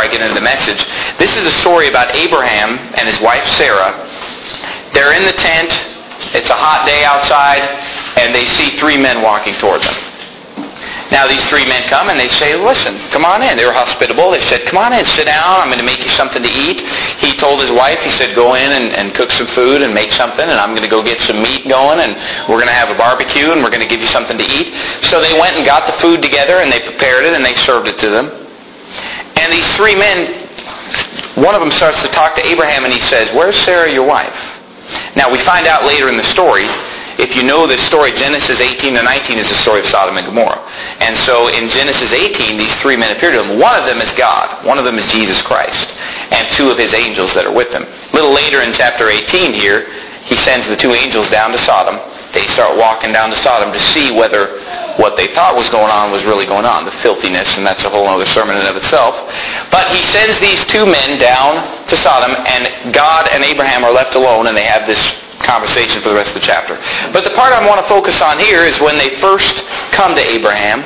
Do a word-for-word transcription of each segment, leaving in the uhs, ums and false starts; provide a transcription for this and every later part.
I get into the message. This is a story about Abraham and his wife Sarah. They're in the tent. It's a hot day outside, and they see three men walking toward them. Now these three men come and they say, listen, come on in. They were hospitable. They said, come on in, sit down. I'm going to make you something to eat. He told his wife, he said, go in and, and cook some food and make something, and I'm going to go get some meat going, and we're going to have a barbecue, and we're going to give you something to eat. So they went and got the food together, and they prepared it, and they served it to them. And these three men, one of them starts to talk to Abraham, and he says, where's Sarah, your wife? Now we find out later in the story, if you know this story, Genesis eighteen to nineteen is the story of Sodom and Gomorrah. And so in Genesis eighteen, these three men appear to him. One of them is God. One of them is Jesus Christ. And two of his angels that are with him. A little later in chapter eighteen here, he sends the two angels down to Sodom. They start walking down to Sodom to see whether what they thought was going on was really going on, the filthiness, and that's a whole other sermon in and of itself. But he sends these two men down to Sodom, and God and Abraham are left alone, and they have this conversation for the rest of the chapter. But the part I want to focus on here is when they first come to Abraham,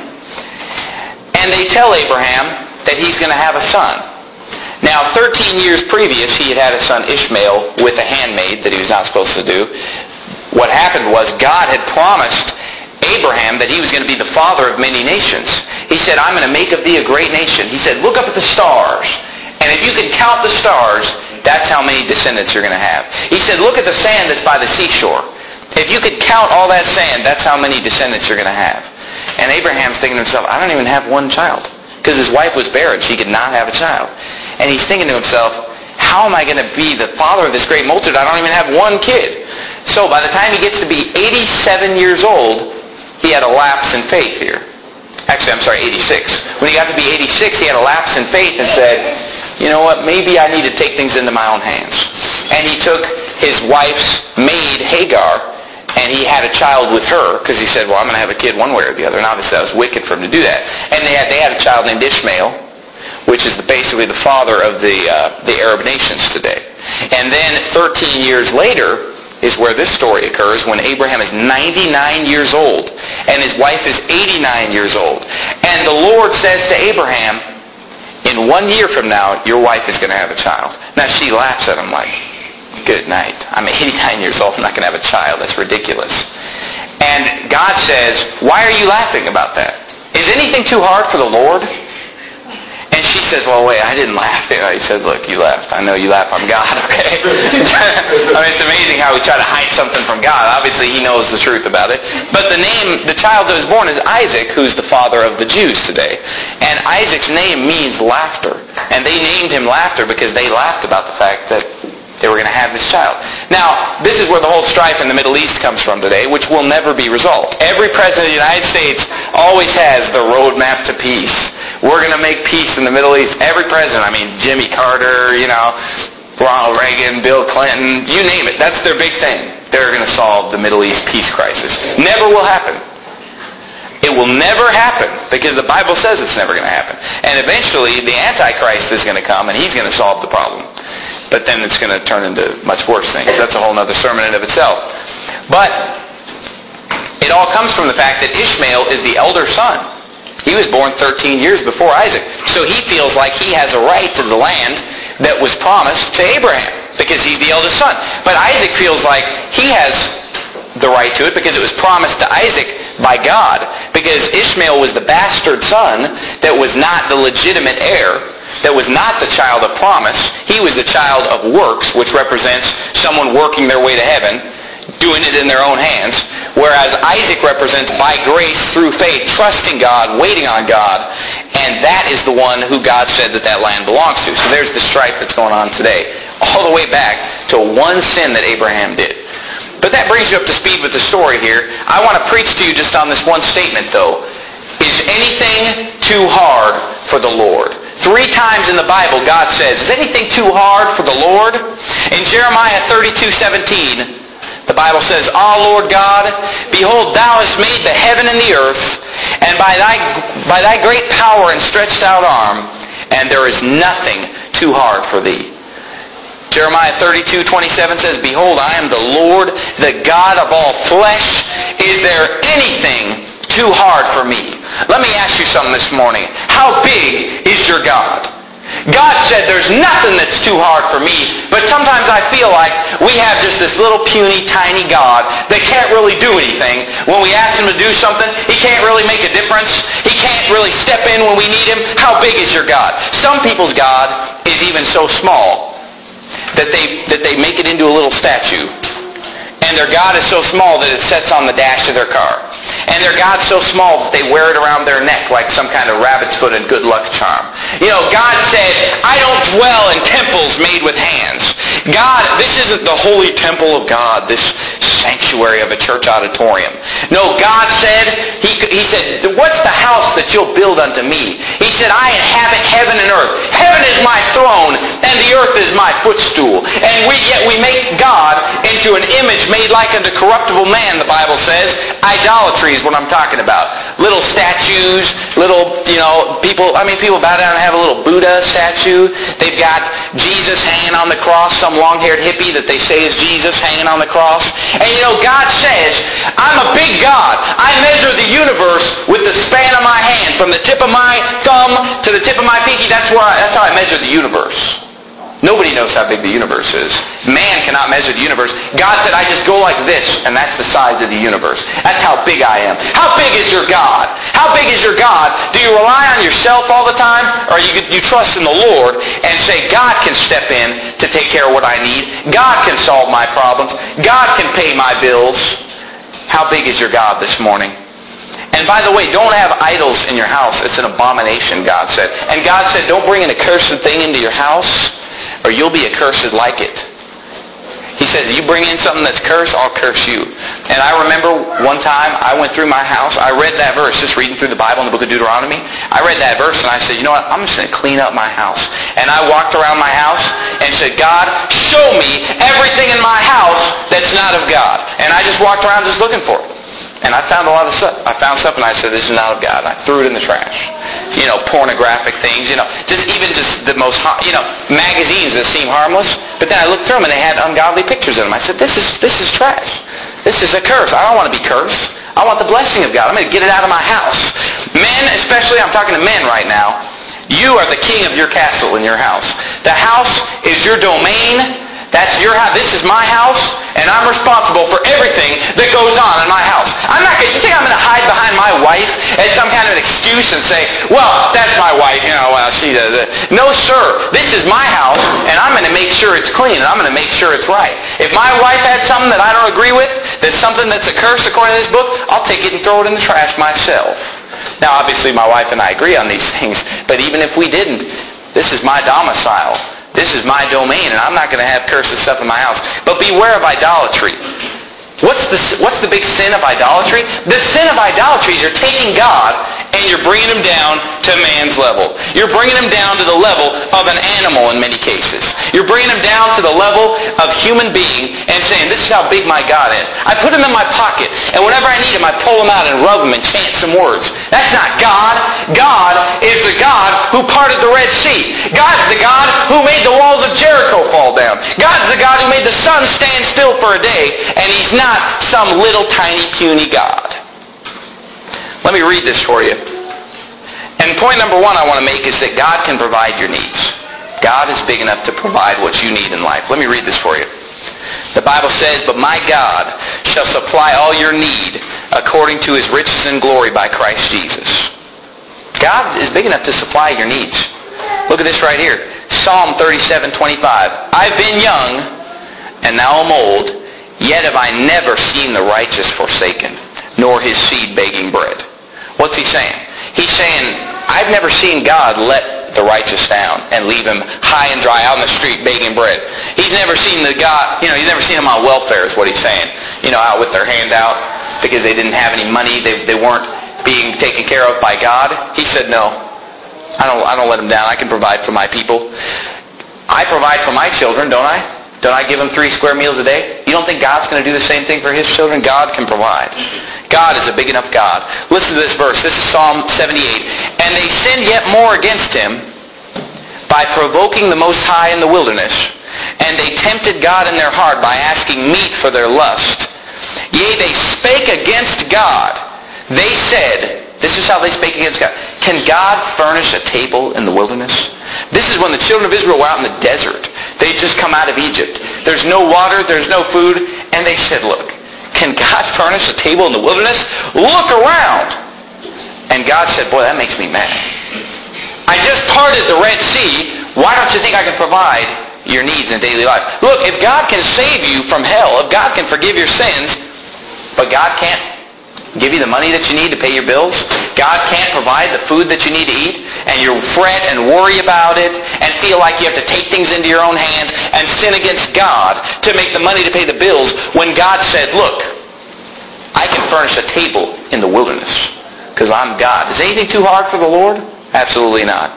and they tell Abraham that he's going to have a son. Now, thirteen years previous, he had had a son Ishmael with a handmaid that he was not supposed to do. What happened was God had promised Abraham that he was going to be the father of many nations. He said, I'm going to make of thee a great nation. He said, look up at the stars, and if you can count the stars, that's how many descendants you're going to have. He said, look at the sand that's by the seashore. If you could count all that sand, that's how many descendants you're going to have. And Abraham's thinking to himself, I don't even have one child. Because his wife was barren. She could not have a child. And he's thinking to himself, how am I going to be the father of this great multitude? I don't even have one kid. So by the time he gets to be eighty-seven years old, he had a lapse in faith here. Actually, I'm sorry, eighty-six. When he got to be eighty-six, he had a lapse in faith and said, you know what, maybe I need to take things into my own hands. And he took his wife's maid, Hagar, and he had a child with her, because he said, well, I'm going to have a kid one way or the other. And obviously that was wicked for him to do that. And they had, they had a child named Ishmael, which is the, basically the father of the, uh, the Arab nations today. And then thirteen years later is where this story occurs, when Abraham is ninety-nine years old, and his wife is eighty-nine years old. And the Lord says to Abraham, in one year from now, your wife is going to have a child. Now she laughs at him like, good night. I'm eighty-nine years old. I'm not going to have a child. That's ridiculous. And God says, why are you laughing about that? Is anything too hard for the Lord? And she says, well, wait, I didn't laugh. He said, look, you laughed. I know you laugh. I'm God, okay? I mean, it's amazing how we try to hide something from God. Obviously, he knows the truth about it. But the name, the child that was born is Isaac, who's the father of the Jews today. And Isaac's name means laughter. And they named him Laughter because they laughed about the fact that they were going to have this child. Now, this is where the whole strife in the Middle East comes from today, which will never be resolved. Every president of the United States always has the roadmap to peace. We're going to make peace in the Middle East. Every president, I mean, Jimmy Carter, you know, Ronald Reagan, Bill Clinton, you name it. That's their big thing. They're going to solve the Middle East peace crisis. Never will happen. It will never happen because the Bible says it's never going to happen. And eventually the Antichrist is going to come and he's going to solve the problem. But then it's going to turn into much worse things. That's a whole other sermon in and of itself. But it all comes from the fact that Ishmael is the elder son. He was born thirteen years before Isaac. So he feels like he has a right to the land that was promised to Abraham because he's the eldest son. But Isaac feels like he has the right to it because it was promised to Isaac by God. Because Ishmael was the bastard son that was not the legitimate heir, that was not the child of promise. He was the child of works, which represents someone working their way to heaven, doing it in their own hands. Whereas Isaac represents by grace through faith, trusting God, waiting on God, and that is the one who God said that that land belongs to. So there's the strife that's going on today, all the way back to one sin that Abraham did. But that brings you up to speed with the story here. I want to preach to you just on this one statement, though. Is anything too hard for the Lord? Three times in the Bible, God says, is anything too hard for the Lord? In Jeremiah thirty-two seventeen, the Bible says, Ah, Lord God, behold, thou hast made the heaven and the earth, and by thy, by thy great power and stretched out arm, and there is nothing too hard for thee. Jeremiah thirty-two twenty-seven says, Behold, I am the Lord, the God of all flesh. Is there anything too hard for me? Let me ask you something this morning. How big is your God? God said there's nothing that's too hard for me, but sometimes I feel like we have just this little puny, tiny God that can't really do anything. When we ask him to do something, he can't really make a difference. He can't really step in when we need him. How big is your God? Some people's God is even so small that they, that they make it into a little statue. And their God is so small that it sits on the dash of their car. And their God's so small that they wear it around their neck like some kind of rabbit's foot and good luck charm. You know, God said, I don't dwell in temples made with hands. God, this isn't the holy temple of God, this sanctuary of a church auditorium. No, God said, he, he said, what's the house that you'll build unto me? He said, I inhabit heaven and earth. Heaven is my throne, and the earth is my footstool. And we yet we make God into an image made like unto corruptible man, the Bible says. Idolatry is what I'm talking about. Little statues, little, you know, people, I mean, people bow down and have a little Buddha statue. They've got Jesus hanging on the cross, some long-haired hippie that they say is Jesus hanging on the cross. And you know, God says, I'm a big God. I measure the universe with the span of my hand, from the tip of my thumb to the tip of my pinky. That's where I, that's how I measure the universe. Nobody knows how big the universe is. Man cannot measure the universe. God said, I just go like this, and that's the size of the universe. That's how big I am. How big is your God? How big is your God? Do you rely on yourself all the time? Or you, you trust in the Lord and say, God can step in to take care of what I need. God can solve my problems. God can pay my bills. How big is your God this morning? And by the way, don't have idols in your house. It's an abomination, God said. And God said, don't bring an accursed thing into your house, or you'll be accursed like it. He says, you bring in something that's cursed, I'll curse you. And I remember one time I went through my house. I read that verse, just reading through the Bible in the book of Deuteronomy. I read that verse and I said, you know what, I'm just going to clean up my house. And I walked around my house and said, God, show me everything in my house that's not of God. And I just walked around just looking for it. And I found a lot of stuff. I found stuff and I said, this is not of God. And I threw it in the trash. You know, pornographic things, you know, just even just the most, you know, magazines that seem harmless. But then I looked through them and they had ungodly pictures in them. I said, this is this is trash. This is a curse. I don't want to be cursed. I want the blessing of God. I'm going to get it out of my house. Men, especially, I'm talking to men right now. You are the king of your castle in your house. The house is your domain. That's your house. This is my house, and I'm responsible for everything that goes on in my house. I'm not going to, you think I'm going to hide behind my wife as some kind of an excuse and say, well, that's my wife, you know, well, she does it. No, sir. This is my house, and I'm going to make sure it's clean, and I'm going to make sure it's right. If my wife had something that I don't agree with, that's something that's a curse according to this book, I'll take it and throw it in the trash myself. Now, obviously, my wife and I agree on these things, but even if we didn't, this is my domicile. This is my domain, and I'm not going to have cursed stuff in my house. But beware of idolatry. What's the, what's the big sin of idolatry? The sin of idolatry is you're taking God and you're bringing him down to man's level. You're bringing him down to the level of an animal in many cases. You're bringing him down to the level of human being and saying, this is how big my God is. I put him in my pocket, and whenever I need him, I pull him out and rub him and chant some words. That's not God. God is the God who parted the Red Sea. God's the God who made the walls of Jericho fall down. God's the God who made the sun stand still for a day, and he's not some little tiny puny God. Let me read this for you. And point number one I want to make is that God can provide your needs. God is big enough to provide what you need in life. Let me read this for you. The Bible says, but my God shall supply all your need according to his riches and glory by Christ Jesus. God is big enough to supply your needs. Look at this right here. Psalm thirty-seven twenty-five. I've been young, and now I'm old, yet have I never seen the righteous forsaken, nor his seed begging bread. What's he saying? He's saying, I've never seen God let the righteous down and leave him high and dry out in the street begging bread. He's never seen the God, you know, he's never seen them on welfare is what he's saying. You know, out with their hand out because they didn't have any money. They, they weren't being taken care of by God. He said, no, I don't, I don't let them down. I can provide for my people. I provide for my children, don't I? Don't I give them three square meals a day? You don't think God's going to do the same thing for his children? God can provide. God is a big enough God. Listen to this verse. This is Psalm seventy-eight. And they sinned yet more against him by provoking the Most High in the wilderness. And they tempted God in their heart by asking meat for their lust. Yea, they spake against God. They said, this is how they spake against God. Can God furnish a table in the wilderness? This is when the children of Israel were out in the desert. They'd just come out of Egypt. There's no water, there's no food, and they said, look, can God furnish a table in the wilderness? Look around. And God said, boy, that makes me mad. I just parted the Red Sea. Why don't you think I can provide your needs in daily life? Look, if God can save you from hell, if God can forgive your sins, but God can't give you the money that you need to pay your bills, God can't provide the food that you need to eat, and you fret and worry about it and feel like you have to take things into your own hands and sin against God to make the money to pay the bills, when God said, look, I can furnish a table in the wilderness because I'm God. Is anything too hard for the Lord? Absolutely not.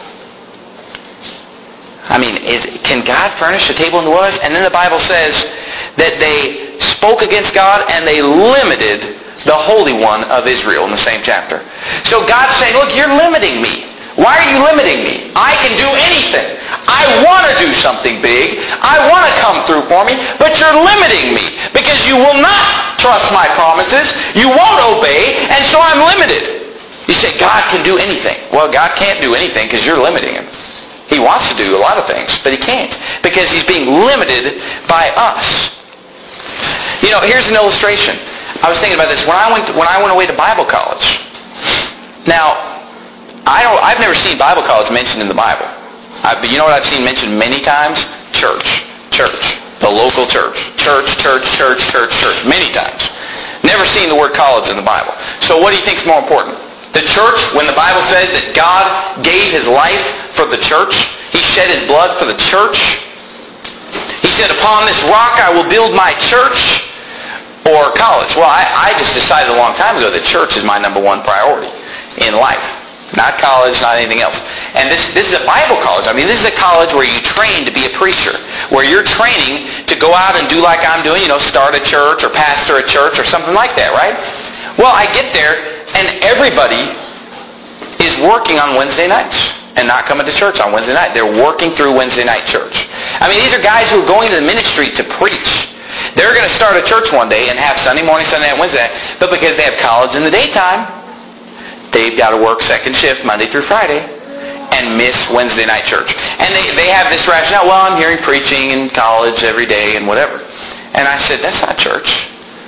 I mean, is, can God furnish a table in the wilderness? And then the Bible says that they spoke against God and they limited the Holy One of Israel in the same chapter. So God's saying, look, you're limiting me. Why are you limiting me? I can do anything. I want to do something big. I want to come through for me, but you're limiting me because you will not trust my promises. You won't obey, and so I'm limited. You say, God can do anything. Well, God can't do anything because you're limiting him. He wants to do a lot of things, but he can't because he's being limited by us. You know, here's an illustration. I was thinking about this when I went when I went away to Bible college. Now, I don't. I've never seen Bible college mentioned in the Bible. I, but you know what I've seen mentioned many times? Church, church, the local church, church, church, church, church, church, many times. Never seen the word college in the Bible. So, what do you think is more important? The church, when the Bible says that God gave his life for the church, he shed his blood for the church. He said, upon this rock I will build my church. Or college. Well, I, I just decided a long time ago that church is my number one priority in life. Not college, not anything else. And this, this is a Bible college. I mean, this is a college where you train to be a preacher, where you're training to go out and do like I'm doing, you know, start a church or pastor a church or something like that, right? Well, I get there, and everybody is working on Wednesday nights and not coming to church on Wednesday night. They're working through Wednesday night church. I mean, these are guys who are going to the ministry to preach. They're going to start a church one day and have Sunday morning, Sunday night, Wednesday night. But because they have college in the daytime, they've got to work second shift Monday through Friday and miss Wednesday night church. And they, they have this rationale, well, I'm hearing preaching in college every day and whatever. And I said, that's not church.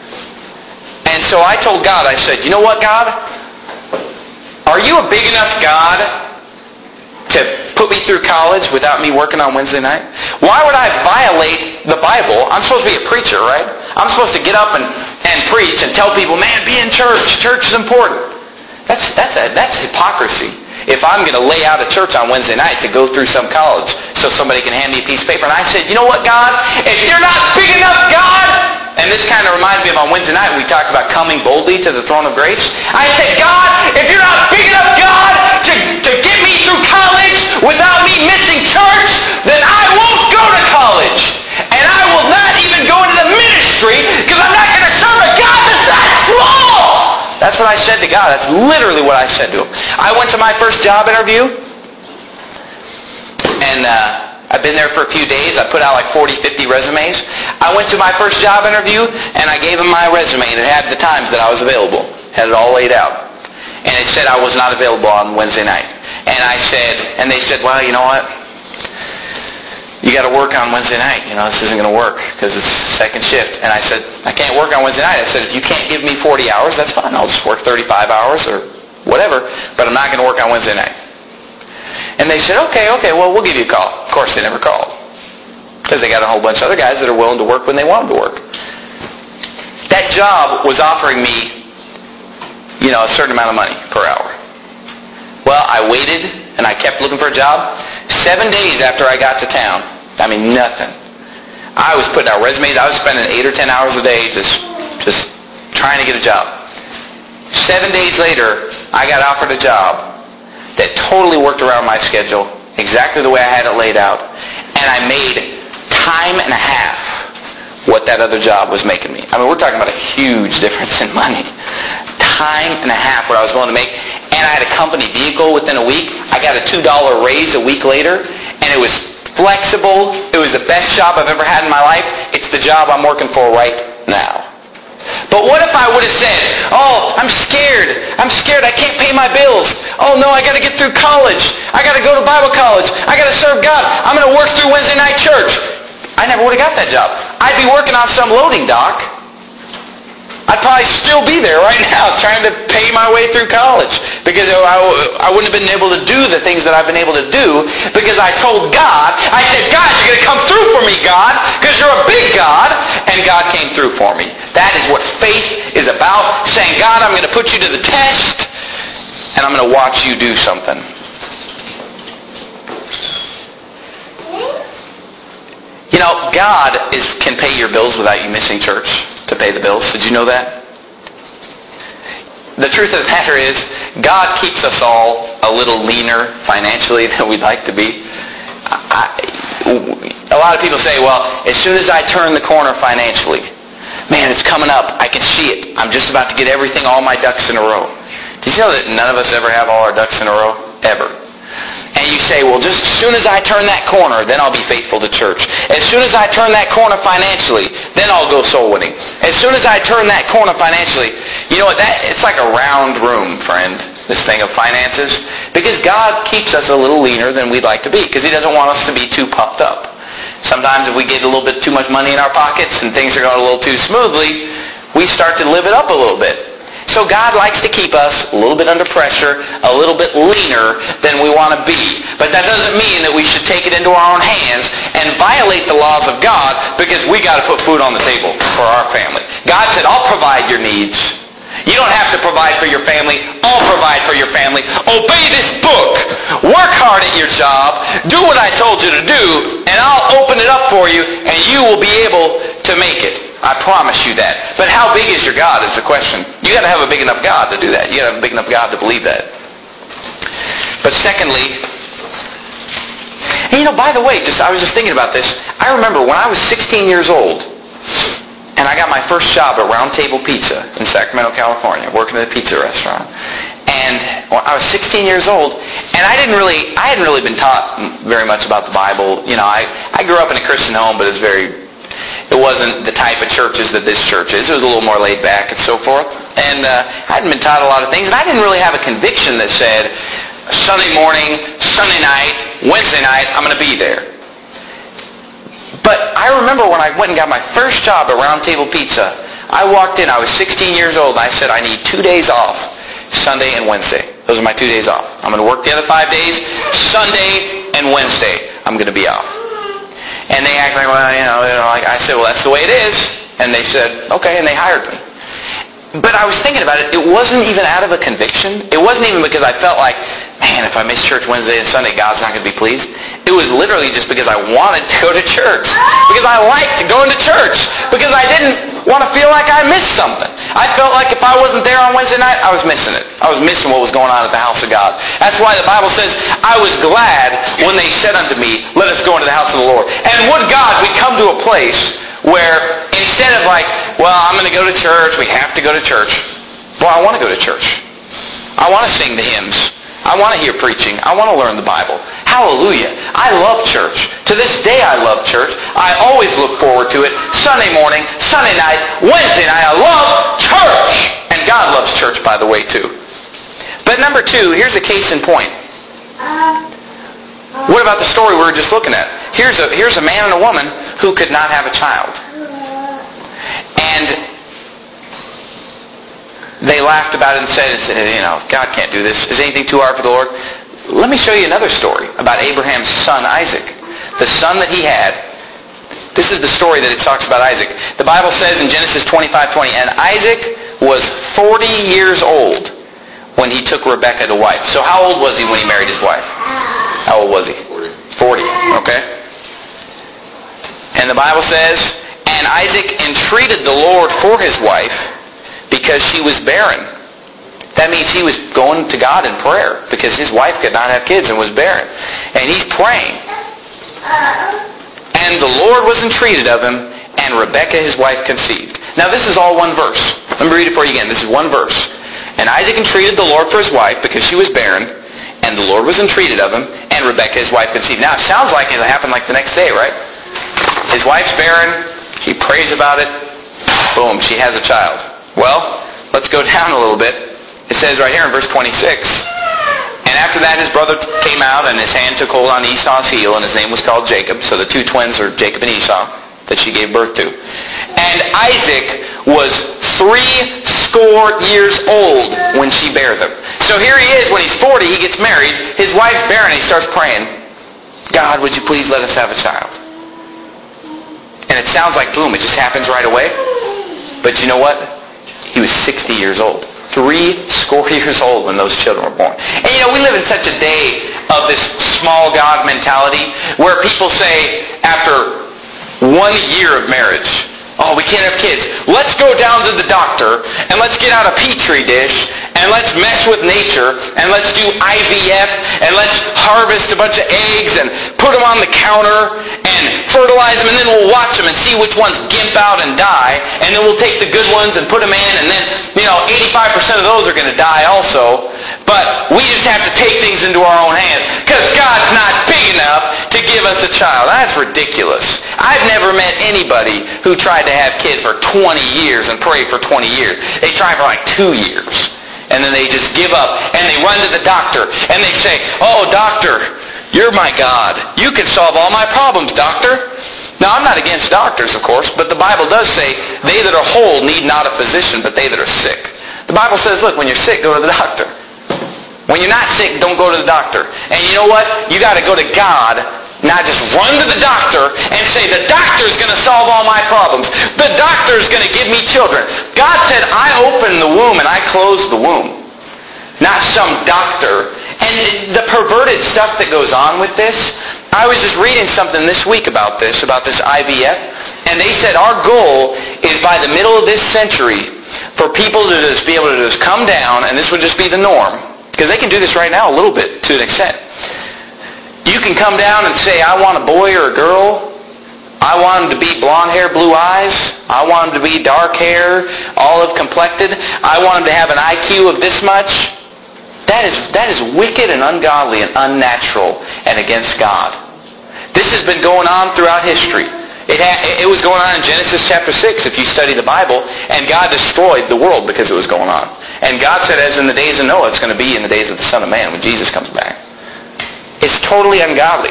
And so I told God, I said, you know what, God? Are you a big enough God to put me through college without me working on Wednesday night? Why would I violate the Bible? I'm supposed to be a preacher, right? I'm supposed to get up and, and preach and tell people, man, be in church. Church is important. That's, that's, a, that's hypocrisy. If I'm going to lay out a church on Wednesday night to go through some college so somebody can hand me a piece of paper. And I said, you know what, God? If you're not big enough, God, and this kind of reminds me of on Wednesday night we talked about coming boldly to the throne of grace. I said, God, if you're not big enough, God, to, to get me through college without me missing church, then I won't go to college. And I will not even go into the ministry because I'm not going to serve a God that's that small. That's what I said to God. That's literally what I said to him. I went to my first job interview, and uh, I've been there for a few days. I put out like forty, fifty resumes. I went to my first job interview, and I gave him my resume, and it had the times that I was available. Had it all laid out. And it said I was not available on Wednesday night. And I said, and they said, well, you know what? You got to work on Wednesday night. You know, this isn't going to work because it's second shift. And I said, I can't work on Wednesday night. I said, if you can't give me forty hours, that's fine. I'll just work thirty-five hours or whatever, but I'm not going to work on Wednesday night. And they said, okay, okay, well, we'll give you a call. Of course, they never called because they got a whole bunch of other guys that are willing to work when they want them to work. That job was offering me, you know, a certain amount of money per hour. Well, I waited, and I kept looking for a job. Seven days after I got to town, I mean, nothing. I was putting out resumes. I was spending eight or ten hours a day just, just trying to get a job. Seven days later, I got offered a job that totally worked around my schedule, exactly the way I had it laid out, and I made time and a half what that other job was making me. I mean, we're talking about a huge difference in money. Time and a half what I was willing to make, and I had a company vehicle within a week. I got a two dollar raise a week later, and it was flexible. It was the best job I've ever had in my life. It's the job I'm working for right now. But what if I would have said, oh, I'm scared. I'm scared. I can't pay my bills. Oh, no, I got to get through college. I got to go to Bible college. I got to serve God, I'm going to work through Wednesday night church. I never would have got that job. I'd be working on some loading dock. I'd probably still be there right now trying to pay my way through college because I, I wouldn't have been able to do the things that I've been able to do because I told God, I said, God, you're going to come through for me, God, because you're a big God, and God came through for me. That is what faith is about, saying, God, I'm going to put you to the test, and I'm going to watch you do something. You know, God is can pay your bills without you missing church to pay the bills. Did you know that? The truth of the matter is, God keeps us all a little leaner financially than we'd like to be. I, a lot of people say, well, as soon as I turn the corner financially, man, it's coming up. I can see it. I'm just about to get everything, all my ducks in a row. Did you know that none of us ever have all our ducks in a row? Ever. And you say, well, just as soon as I turn that corner, then I'll be faithful to church. As soon as I turn that corner financially, then I'll go soul winning. As soon as I turn that corner financially, you know what? That it's like a round room, friend, this thing of finances. Because God keeps us a little leaner than we'd like to be, because He doesn't want us to be too puffed up. Sometimes if we get a little bit too much money in our pockets and things are going a little too smoothly, we start to live it up a little bit. So God likes to keep us a little bit under pressure, a little bit leaner than we want to be. But that doesn't mean that we should take it into our own hands and violate the laws of God because we got to put food on the table for our family. God said, I'll provide your needs. You don't have to provide for your family. I'll provide for your family. Obey this book. Work hard at your job. Do what I told you to do, and I'll open it up for you, and you will be able to make it. I promise you that. But how big is your God is the question. You got to have a big enough God to do that. You got to have a big enough God to believe that. But secondly, and you know, by the way, just I was just thinking about this. I remember when I was sixteen years old, and I got my first job at Round Table Pizza in Sacramento, California, working at a pizza restaurant. And well, I was sixteen years old, and I didn't really, I hadn't really been taught very much about the Bible. You know, I, I grew up in a Christian home, but it was very It wasn't the type of churches that this church is. It was a little more laid back and so forth. And uh, I hadn't been taught a lot of things. And I didn't really have a conviction that said, Sunday morning, Sunday night, Wednesday night, I'm going to be there. But I remember when I went and got my first job at Round Table Pizza, I walked in, I was sixteen years old, and I said, I need two days off, Sunday and Wednesday. Those are my two days off. I'm going to work the other five days, Sunday and Wednesday, I'm going to be off. And they act like, well, you know, you know, like I said, well, that's the way it is. And they said, okay, and they hired me. But I was thinking about it. It wasn't even out of a conviction. It wasn't even because I felt like, man, if I miss church Wednesday and Sunday, God's not going to be pleased. It was literally just because I wanted to go to church. Because I liked going to church. Because I didn't want to feel like I missed something. I felt like if I wasn't there on Wednesday night, I was missing it. I was missing what was going on at the house of God. That's why the Bible says, I was glad when they said unto me, let us go into the house of the Lord. And would God, we'd come to a place where instead of like, well, I'm going to go to church, we have to go to church. Well, I want to go to church. I want to sing the hymns. I want to hear preaching. I want to learn the Bible. Hallelujah. I love church. To this day I love church. I always look forward to it. Sunday morning, Sunday night, Wednesday night. I love church. And God loves church, by the way, too. But number two, here's a case in point. What about the story we were just looking at? Here's a, here's a man and a woman who could not have a child. And they laughed about it and said, you know, God can't do this. Is anything too hard for the Lord? Let me show you another story about Abraham's son Isaac. The son that he had. This is the story that it talks about Isaac. The Bible says in Genesis twenty-five twenty, and Isaac was forty years old when he took Rebekah to wife. So how old was he when he married his wife? How old was he? forty. Okay. And the Bible says, and Isaac entreated the Lord for his wife because she was barren. That means he was going to God in prayer because his wife could not have kids and was barren. And he's praying. And the Lord was entreated of him, and Rebekah his wife conceived. Now this is all one verse. Let me read it for you again. This is one verse. And Isaac entreated the Lord for his wife because she was barren, and the Lord was entreated of him, and Rebekah his wife conceived. Now it sounds like it happened like the next day, right? His wife's barren. He prays about it. Boom, she has a child. Well, let's go down a little bit. It says right here in verse twenty-six, and And after that, his brother came out, and his hand took hold on Esau's heel, and his name was called Jacob. So the two twins are Jacob and Esau that she gave birth to. And Isaac was three score years old when she bare them. So here he is, when he's forty, he gets married. His wife's barren, and he starts praying, God, would you please let us have a child? And it sounds like, boom, it just happens right away. But you know what? He was sixty years old. Three score years old when those children were born. And you know, we live in such a day of this small God mentality where people say after one year of marriage, oh, we can't have kids. Let's go down to the doctor and let's get out a petri dish and let's mess with nature and let's do I V F and let's harvest a bunch of eggs and put them on the counter and fertilize them, and then we'll watch them and see which ones gimp out and die, and then we'll take the good ones and put them in, and then, you know, eighty-five percent of those are going to die also. But we just have to take things into our own hands because God's not big enough to give us a child. That's ridiculous. I've never met anybody who tried to have kids for twenty years and prayed for twenty years. They try for like two years. And then they just give up and they run to the doctor and they say, oh, doctor, you're my God. You can solve all my problems, doctor. Now, I'm not against doctors, of course, but the Bible does say they that are whole need not a physician, but they that are sick. The Bible says, look, when you're sick, go to the doctor. When you're not sick, don't go to the doctor. And you know what? You got to go to God, not just run to the doctor and say, the doctor's going to solve all my problems. The doctor's going to give me children. God said, I opened the womb and I closed the womb. Not some doctor. And the perverted stuff that goes on with this, I was just reading something this week about this, about this I V F, and they said our goal is by the middle of this century for people to just be able to just come down, and this would just be the norm, because they can do this right now a little bit to an extent. You can come down and say, I want a boy or a girl. I want them to be blonde hair, blue eyes. I want them to be dark hair, olive complected. I want them to have an I Q of this much. That is, that is wicked and ungodly and unnatural and against God. This has been going on throughout history. It, ha- it was going on in Genesis chapter six, if you study the Bible, and God destroyed the world because it was going on. And God said, as in the days of Noah, it's going to be in the days of the Son of Man when Jesus comes back. It's totally ungodly.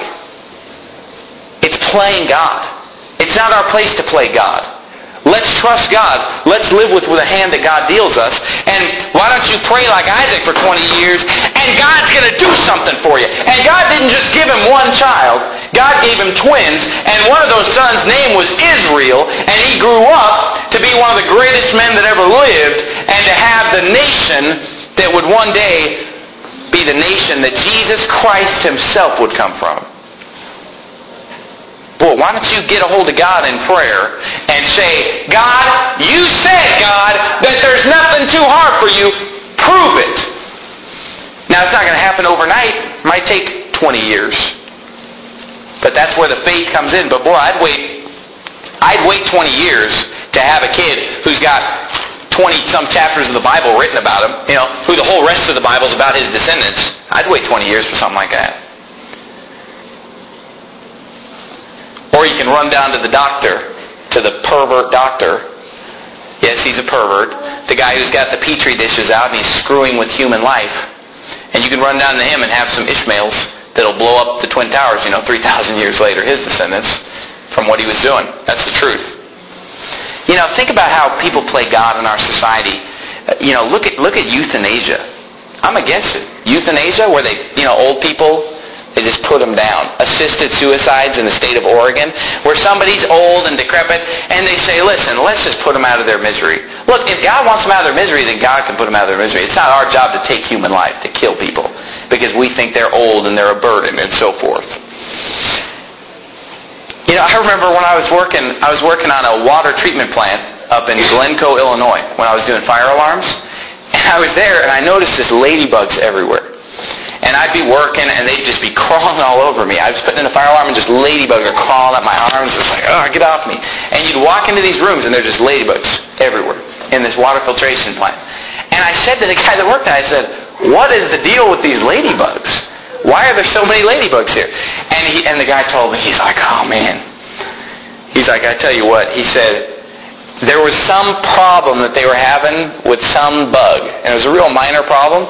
It's playing God. It's not our place to play God. Let's trust God. Let's live with, with a hand that God deals us. And why don't you pray like Isaac for twenty years, and God's going to do something for you. And God didn't just give him one child. God gave him twins, and one of those sons' name was Israel, and he grew up to be one of the greatest men that ever lived, and to have the nation that would one day be the nation that Jesus Christ himself would come from. Boy, why don't you get a hold of God in prayer and say, God, you said, God, that there's nothing too hard for you. Prove it. Now, it's not going to happen overnight. It might take twenty years. But that's where the faith comes in. But boy, I'd wait, I'd wait twenty years to have a kid who's got twenty-some chapters of the Bible written about him, you know, who the whole rest of the Bible is about his descendants. I'd wait twenty years for something like that. Or you can run down to the doctor, to the pervert doctor. Yes, he's a pervert. The guy who's got the petri dishes out and he's screwing with human life. And you can run down to him and have some Ishmaels that'll blow up the Twin Towers, you know, three thousand years later, his descendants, from what he was doing. That's the truth. You know, think about how people play God in our society. You know, look at look at euthanasia. I'm against it. Euthanasia, where they, you know, old people, they just put them down. Assisted suicides in the state of Oregon, where somebody's old and decrepit, and they say, listen, let's just put them out of their misery. Look, if God wants them out of their misery, then God can put them out of their misery. It's not our job to take human life, to kill people, because we think they're old and they're a burden and so forth. You know, I remember when I was working, I was working on a water treatment plant up in Glencoe, Illinois, when I was doing fire alarms. And I was there, and I noticed this ladybugs everywhere. And I'd be working, and they'd just be crawling all over me. I was putting in a fire alarm, and just ladybugs are crawling up my arms. It's like, oh, get off me. And you'd walk into these rooms, and there's just ladybugs everywhere in this water filtration plant. And I said to the guy that worked there, I said, what is the deal with these ladybugs? Why are there so many ladybugs here? And he and the guy told me, he's like, oh, man. He's like, I tell you what. He said, there was some problem that they were having with some bug. And it was a real minor problem.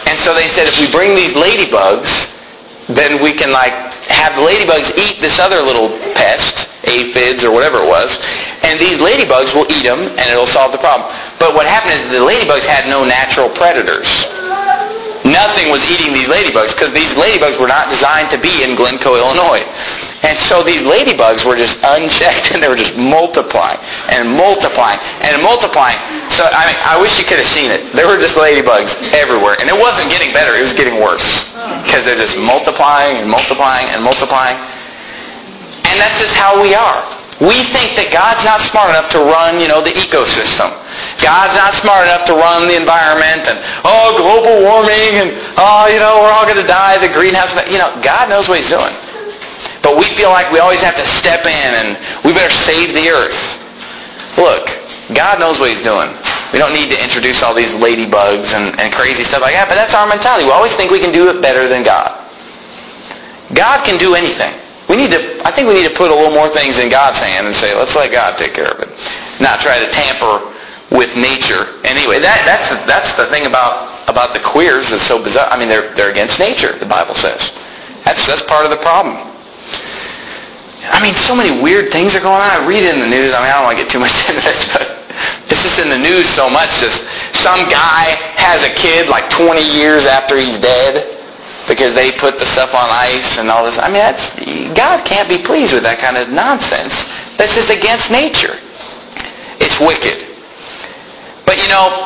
And so they said, if we bring these ladybugs, then we can like have the ladybugs eat this other little pest, aphids or whatever it was, and these ladybugs will eat them and it'll solve the problem. But what happened is the ladybugs had no natural predators. Nothing was eating these ladybugs because these ladybugs were not designed to be in Glencoe, Illinois. And so these ladybugs were just unchecked and they were just multiplying and multiplying and multiplying. So I mean, I wish you could have seen it. There were just ladybugs everywhere. And it wasn't getting better, it was getting worse. Because they're just multiplying and multiplying and multiplying. And that's just how we are. We think that God's not smart enough to run, you know, the ecosystem. God's not smart enough to run the environment and, oh, global warming and, oh, you know, we're all going to die, the greenhouse effect. You know, God knows what he's doing. But we feel like we always have to step in and we better save the earth. Look, God knows what he's doing. We don't need to introduce all these ladybugs and, and crazy stuff like that, but that's our mentality. We always think we can do it better than God. God can do anything. We need to, I think we need to put a little more things in God's hand and say, let's let God take care of it. Not try to tamper with nature. Anyway, that, that's, the, that's the thing about, about the queers that's so bizarre. I mean, they're, they're against nature, the Bible says. That's, that's part of the problem. I mean, so many weird things are going on. I read it in the news. I mean, I don't want to get too much into this, but it's just in the news so much. Just some guy has a kid like twenty years after he's dead because they put the stuff on ice and all this. I mean, that's, God can't be pleased with that kind of nonsense. That's just against nature. It's wicked. But you know,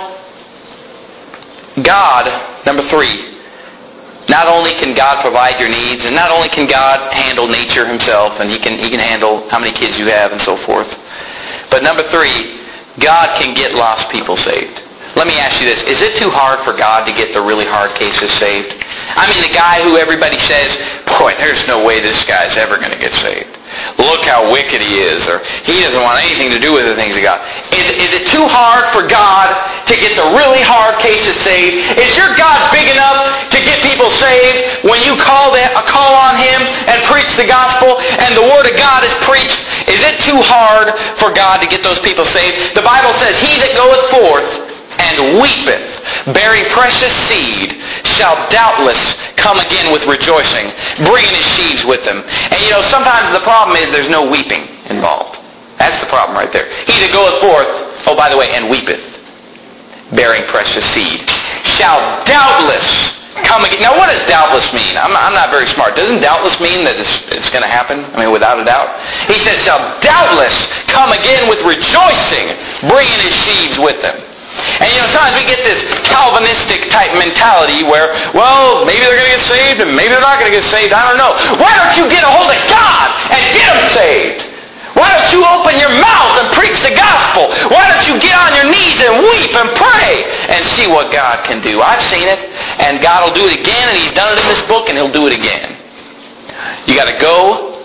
God, number three, not only can God provide your needs, and not only can God handle nature himself, and he can, he can handle how many kids you have and so forth, but number three, God can get lost people saved. Let me ask you this. Is it too hard for God to get the really hard cases saved? I mean, the guy who everybody says, boy, there's no way this guy's ever going to get saved. Look how wicked he is, or he doesn't want anything to do with the things of God. Is, is it too hard for God to get the really hard cases saved? Is your God big enough to get people saved when you call, that, uh, call on him and preach the gospel and the word of God is preached? Is it too hard for God to get those people saved? The Bible says, he that goeth forth and weepeth, bearing precious seed, shall doubtless come again with rejoicing, bringing his sheaves with him. And you know, sometimes the problem is there's no weeping involved. That's the problem right there. He that goeth forth, oh, by the way, and weepeth, bearing precious seed, shall doubtless come again. Now, what does doubtless mean? I'm, I'm not very smart. Doesn't doubtless mean that it's, it's going to happen? I mean, without a doubt. He says, shall doubtless come again with rejoicing, bringing his sheaves with them. And you know, sometimes we get this Calvinistic type mentality where, well, maybe they're going to get saved and maybe they're not going to get saved. I don't know. Why don't you get a hold of God and get them saved? Why don't you open your mouth and preach the gospel? Why don't you get on your knees and weep and pray and see what God can do? I've seen it, and God will do it again, and he's done it in this book, and he'll do it again. You got to go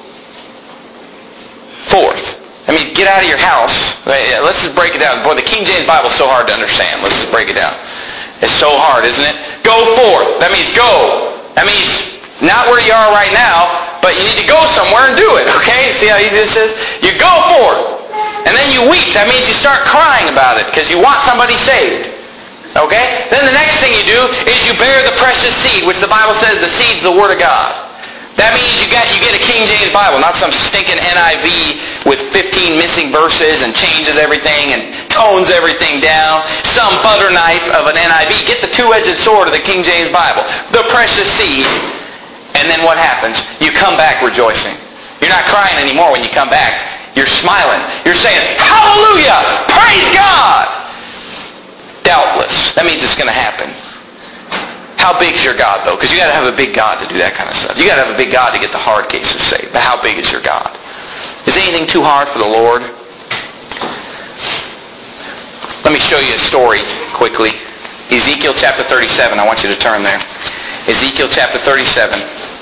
forth. I mean, get out of your house. Let's just break it down. Boy, the King James Bible is so hard to understand. Let's just break it down. It's so hard, isn't it? Go forth. That means go. That means not where you are right now, but you need to go somewhere and do it, okay? See how easy this is? You go forth. And then you weep. That means you start crying about it because you want somebody saved. Okay? Then the next thing you do is you bear the precious seed, which the Bible says the seed's the Word of God. That means you got you get a King James Bible, not some stinking N I V with fifteen missing verses and changes everything and tones everything down. Some butter knife of an N I V. Get the two-edged sword of the King James Bible. The precious seed. And then what happens? You come back rejoicing. You're not crying anymore when you come back. You're smiling. You're saying, hallelujah! Praise God! Doubtless. That means it's going to happen. How big's your God, though? Because you got to have a big God to do that kind of stuff. You got to have a big God to get the hard cases saved. But how big is your God? Is anything too hard for the Lord? Let me show you a story quickly. Ezekiel chapter thirty-seven. I want you to turn there. Ezekiel chapter thirty-seven.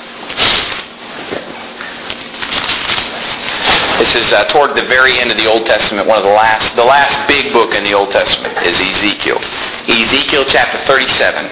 This is uh, toward the very end of the Old Testament. One of the last, the last big book in the Old Testament is Ezekiel. Ezekiel chapter thirty-seven.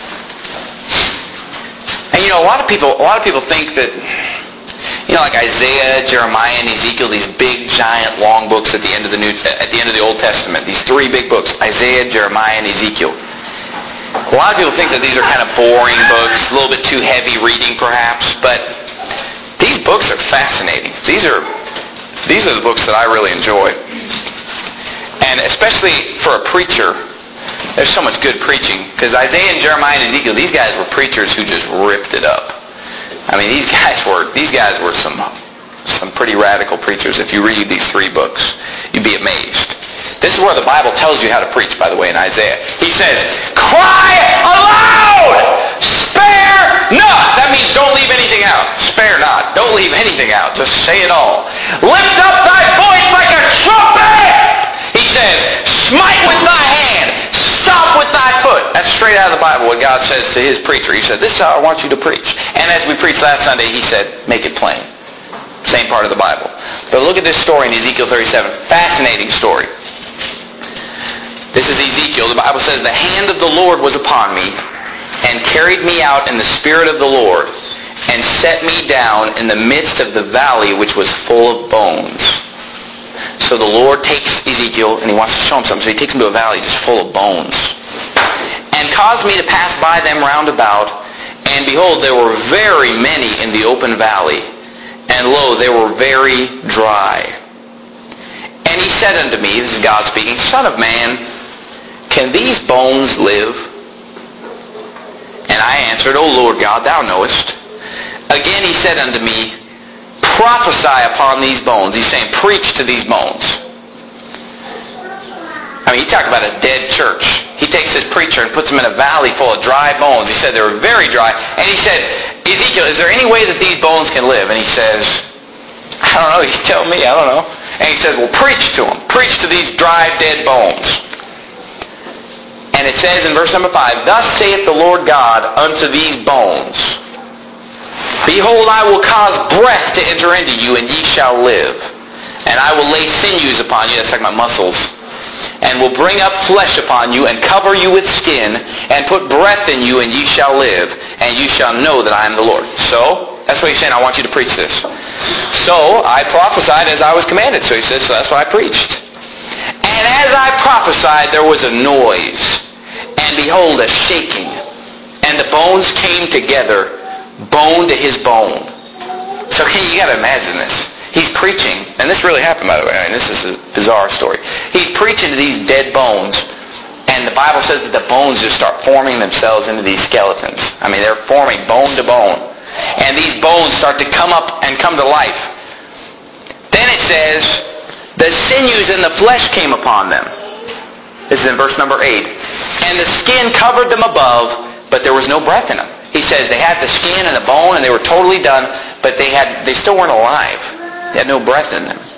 And you know, a lot of people, a lot of people think that, you know, like Isaiah, Jeremiah, and Ezekiel, these big, giant, long books at the end of the New, at the end of the Old Testament. These three big books: Isaiah, Jeremiah, and Ezekiel. A lot of people think that these are kind of boring books, a little bit too heavy reading perhaps, but these books are fascinating. These are these are the books that I really enjoy. And especially for a preacher, there's so much good preaching. Because Isaiah and Jeremiah and Ezekiel, these guys were preachers who just ripped it up. I mean, these guys were these guys were some some pretty radical preachers. If you read these three books, you'd be amazed. This is where the Bible tells you how to preach, by the way, in Isaiah. He says, cry aloud! Spare not! That means don't leave anything out. Spare not. Don't leave anything out. Just say it all. Lift up thy voice like a trumpet! He says, smite with thy hand. Stomp with thy foot. That's straight out of the Bible what God says to his preacher. He said, this is how I want you to preach. And as we preached last Sunday, he said, make it plain. Same part of the Bible. But look at this story in Ezekiel thirty-seven. Fascinating story. This is Ezekiel. The Bible says, the hand of the Lord was upon me and carried me out in the spirit of the Lord and set me down in the midst of the valley which was full of bones. So the Lord takes Ezekiel and he wants to show him something. So he takes him to a valley just full of bones. And caused me to pass by them round about. And behold, there were very many in the open valley. And lo, they were very dry. And he said unto me, this is God speaking, Son of man, can these bones live? And I answered, O Lord God, thou knowest. Again he said unto me, prophesy upon these bones. He's saying, preach to these bones. I mean, you talk about a dead church. He takes his preacher and puts him in a valley full of dry bones. He said they were very dry. And he said, Ezekiel, is there any way that these bones can live? And he says, I don't know. You tell me. I don't know. And he says, well, preach to them. Preach to these dry, dead bones. And it says in verse number five, thus saith the Lord God unto these bones, behold, I will cause breath to enter into you, and ye shall live. And I will lay sinews upon you, that's like my muscles, and will bring up flesh upon you, and cover you with skin, and put breath in you, and ye shall live, and you shall know that I am the Lord. So, that's what he's saying, I want you to preach this. So, I prophesied as I was commanded. So he says, so that's what I preached. And as I prophesied, there was a noise, and behold, a shaking, and the bones came together, bone to his bone. So you got to imagine this. He's preaching, and this really happened, by the way. I mean, this is a bizarre story. He's preaching to these dead bones, and the Bible says that the bones just start forming themselves into these skeletons. I mean, they're forming bone to bone. And these bones start to come up and come to life. Then it says, the sinews and the flesh came upon them. This is in verse number eight. And the skin covered them above, but there was no breath in them. He says they had the skin and the bone, and they were totally done, but they had they still weren't alive. They had no breath in them.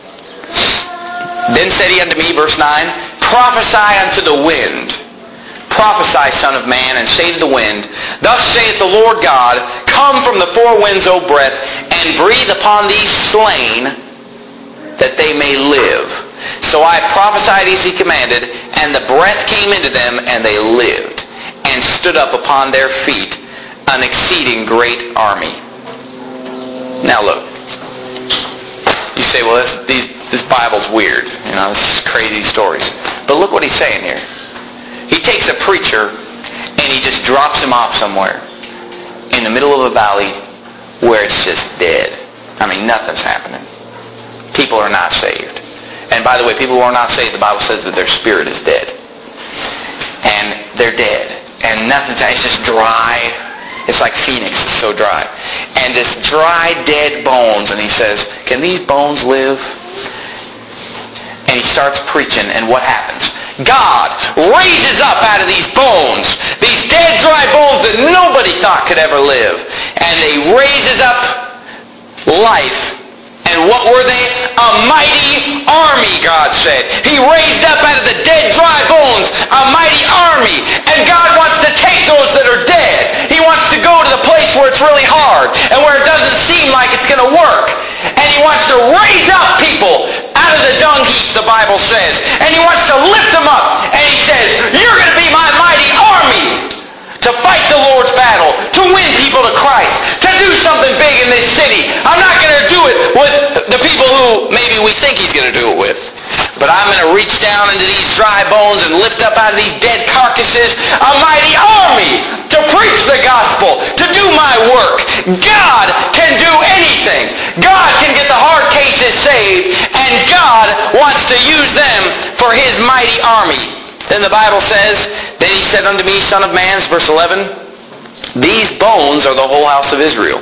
Then said he unto me, verse nine, prophesy unto the wind. Prophesy, son of man, and say to the wind, thus saith the Lord God, come from the four winds, O breath, and breathe upon these slain, that they may live. So I prophesied as he commanded, and the breath came into them, and they lived, and stood up upon their feet, an exceeding great army. Now look. You say, well, this, these, this Bible's weird. You know, this is crazy stories. But look what he's saying here. He takes a preacher, and he just drops him off somewhere in the middle of a valley where it's just dead. I mean, nothing's happening. People are not saved. And by the way, people who are not saved, the Bible says that their spirit is dead. And they're dead. And nothing's, it's just dry. It's like Phoenix, it's so dry. And just dry, dead bones. And he says, can these bones live? And he starts preaching, and what happens? God raises up out of these bones, these dead, dry bones that nobody thought could ever live. And he raises up life. And what were they? A mighty army, God said. He raised up out of the dead, dry bones a mighty army. And God wants to take those that are dead. He wants to go to the place where it's really hard and where it doesn't seem like it's going to work. And he wants to raise up people out of the dung heap, the Bible says. And he wants to lift them up. And he says, you're going to be my mighty army to fight the Lord's battle, to win people to Christ, to do something big in this city. I'm not going to do it with the people who maybe we think he's going to do it with. But I'm going to reach down into these dry bones and lift up out of these dead carcasses a mighty army to preach the gospel, to do my work. God can do anything. God can get the hard cases saved, and God wants to use them for his mighty army. Then the Bible says, then he said unto me, Son of man, verse eleven, these bones are the whole house of Israel.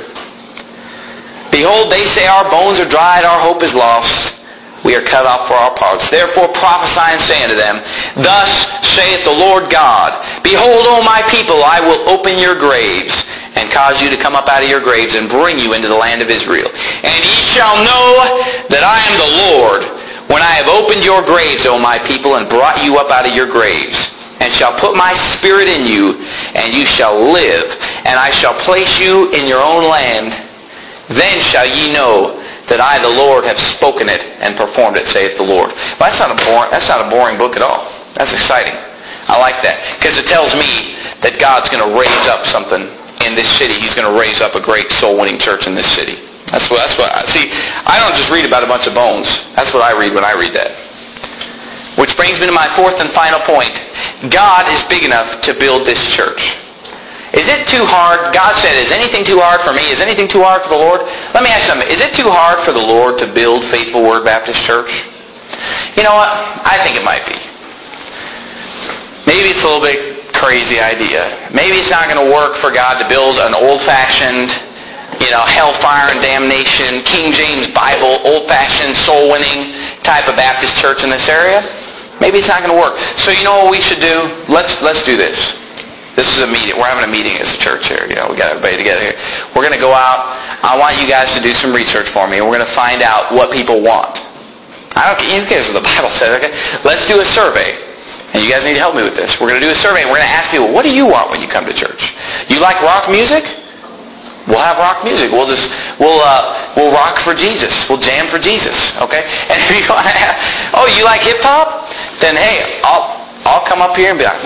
Behold, they say, our bones are dried, our hope is lost. We are cut off for our parts. Therefore prophesy and say unto them, thus saith the Lord God, behold, O my people, I will open your graves, and cause you to come up out of your graves, and bring you into the land of Israel. And ye shall know that I am the Lord, when I have opened your graves, O my people, and brought you up out of your graves, and shall put my spirit in you, and you shall live, and I shall place you in your own land. Then shall ye know that I, the Lord, have spoken it and performed it, saith the Lord. But that's not a boring, that's not a boring book at all. That's exciting. I like that. Because it tells me that God's going to raise up something in this city. He's going to raise up a great soul-winning church in this city. That's what, that's what I see. I don't just read about a bunch of bones. That's what I read when I read that. Which brings me to my fourth and final point. God is big enough to build this church. Is it too hard? God said, is anything too hard for me? Is anything too hard for the Lord? Let me ask you something. Is it too hard for the Lord to build Faithful Word Baptist Church? You know what? I think it might be. Maybe it's a little bit crazy idea. Maybe it's not going to work for God to build an old-fashioned, you know, hellfire and damnation, King James Bible, old-fashioned, soul-winning type of Baptist church in this area. Maybe it's not going to work. So you know what we should do? Let's let's do this. This is a meeting. We're having a meeting as a church here. You know, we got everybody together here. We're going to go out. I want you guys to do some research for me, and we're going to find out what people want. I don't care. Who cares what the Bible says? Okay, let's do a survey, and you guys need to help me with this. We're going to do a survey, and we're going to ask people, what do you want when you come to church? You like rock music? We'll have rock music. We'll just we'll uh, we'll rock for Jesus. We'll jam for Jesus. Okay. And if you want to have, oh, you like hip hop? Then hey, I'll I'll come up here and be like.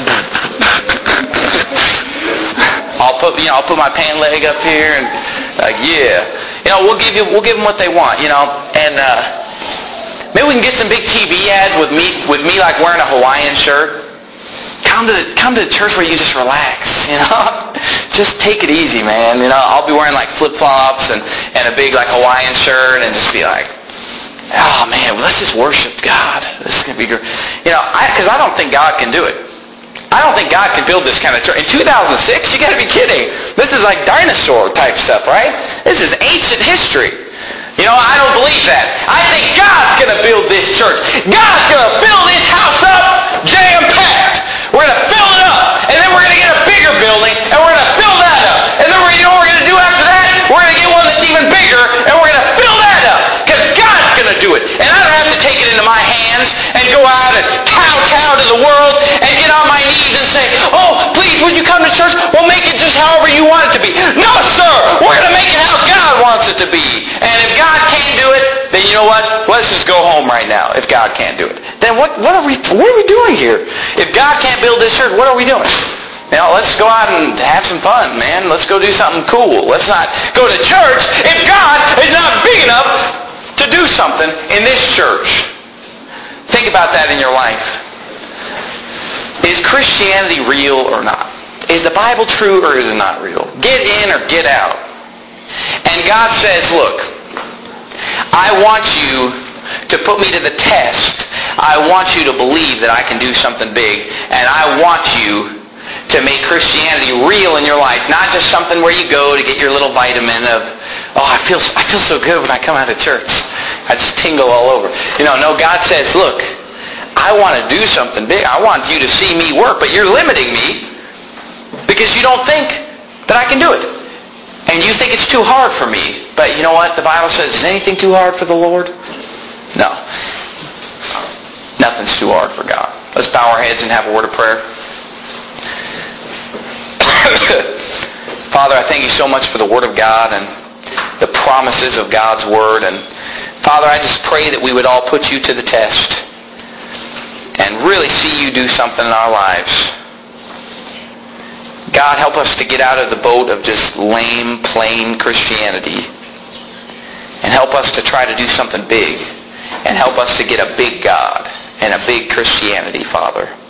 I'll put you know I'll put my pant leg up here and like yeah you know we'll give you we'll give them what they want you know and uh, maybe we can get some big T V ads with me with me like wearing a Hawaiian shirt. Come to the, come to the church where you just relax, you know. Just take it easy, man. You know I'll be wearing like flip flops and and a big like Hawaiian shirt and just be like, oh man, well, let's just worship God. This is gonna be good, you know. Because I, I don't think God can do it. I don't think God can build this kind of church. In two thousand six, you got to be kidding. This is like dinosaur type stuff, right? This is ancient history. You know, I don't believe that. I think God's going to build this church. God's going to fill this house up jam-packed. We're going to fill it up, and then we're going to get a bigger building, and we're going to fill that up. And then we're, you know what we're going to do after that? We're going to get one that's even bigger, and we're going to fill that up. Because God's going to do it. And I don't have to take it into my hands and go out and kowtow to the world and get on my knees and say, oh, please, would you come to church? We'll make it just however you want it to be. No, sir. We're going to make it how God wants it to be. And if God can't do it, then you know what? Let's just go home right now if God can't do it. Then what, what, are, we, what are we doing here? If God can't build this church, what are we doing? You know, let's go out and have some fun, man. Let's go do something cool. Let's not go to church if God is not big enough to do something in this church. Think about that in your life. Is Christianity real or not? Is the Bible true or is it not real? Get in or get out. And God says, look, I want you to put me to the test. I want you to believe that I can do something big. And I want you to make Christianity real in your life. Not just something where you go to get your little vitamin of, oh, I feel, I feel so good when I come out of church. I just tingle all over. You know, no, God says, look, I want to do something big. I want you to see me work, but you're limiting me because you don't think that I can do it. And you think it's too hard for me. But you know what? The Bible says, is anything too hard for the Lord? No. Nothing's too hard for God. Let's bow our heads and have a word of prayer. Father, I thank you so much for the Word of God and the promises of God's Word. And Father, I just pray that we would all put you to the test and really see you do something in our lives. God, help us to get out of the boat of just lame, plain Christianity and help us to try to do something big and help us to get a big God and a big Christianity, Father.